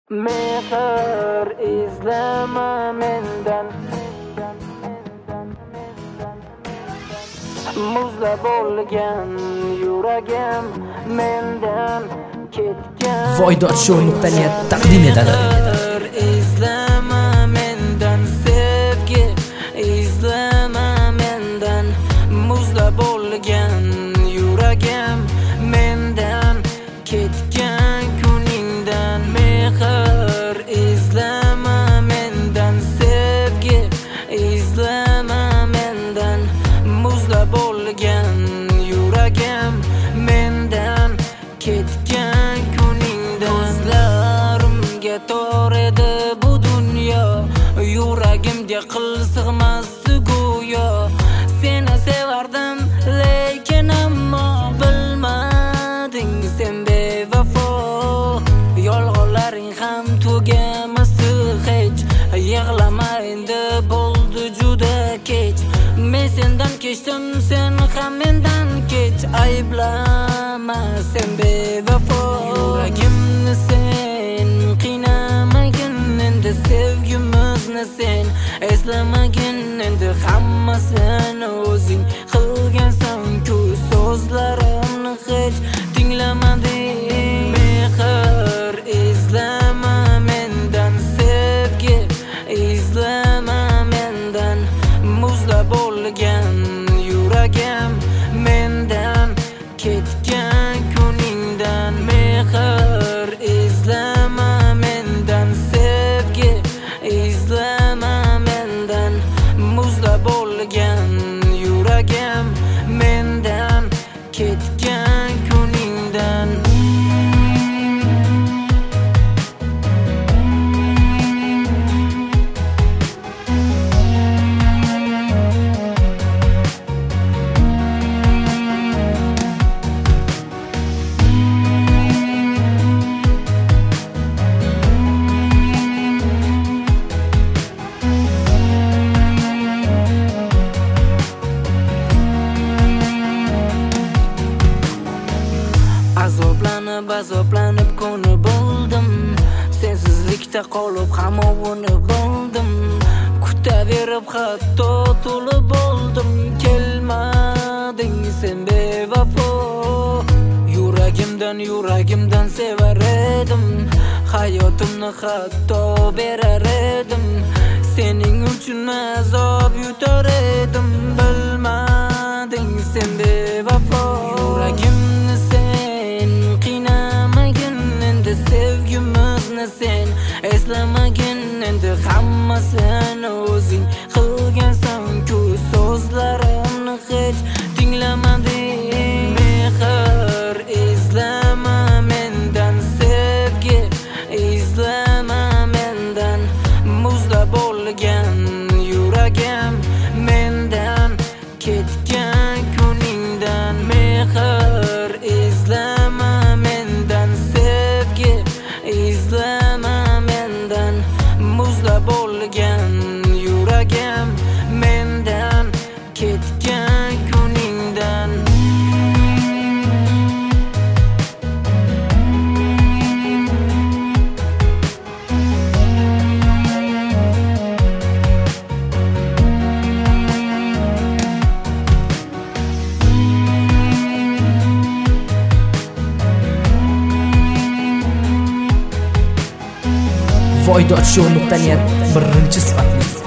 Mehr izlama mendan, muzla bo'lgan yuragim mendan ketgan. Voydod.net taqdim etadi. Izlama mendan sevgi, izlama mendan muzla bo'lgan yuragim mendan ketgan kuningdan. Mehr izlama mendan sevgi, izlama mendan muzla bo'lgan yuragim mendan ketgan kuningdan. Ko'zlarimga tor edi bu dunyo, yuragimga qil sig'masdi go'yo. Seni sevardim lekin ammo bilmading sen bevafo. Yolg'onlaring ham tugamasdi hech, yig'lama endi bo'ldi juda kech. Men sendan kechdim, sen ham mendan kech. Ayblama sen bevafo. Yuragimni sen qiynamagin, endi sevgimizni sen eslamagin. Endi hammasini o'zing qilgansan-ku, so'zlarimni hech tinglamading. Mehr izlama mendan sevgi, izlama mendan muzla bo'lgan yuragim mendan ketgan kuningdan. Mehr izlama mendan sevgi, izlama mendan muzla bo'lgan yuragim mendan ketgan kuningdan. Azoblanib kuni bo'ldim, sensizlikda qolib hamovini bo'ldim. Kutaverib hatto to'lib bo'ldim, kelmading sen bevafo. Yuragimdan sevar edim, hayotimni hatto berar edim. Sening uchun azob yutar edim, bilmading sen bevafo. Yuragimni sen qiynamagin, endi sevgimizni sen eslamagin. Endi hammasini o'zing qilgansan-ku, so'zlarimni hech tinglamading. Mehr izlama mendan sevgi, izlama mendan muzla bo'lgan yuragim mendan ketgan kuningdan. Mehr izlama mendan sevgi, izlama mendan muzla bo'lgan yuragim mendan ketgan kuningdan. Voydod.net birinchi sifatli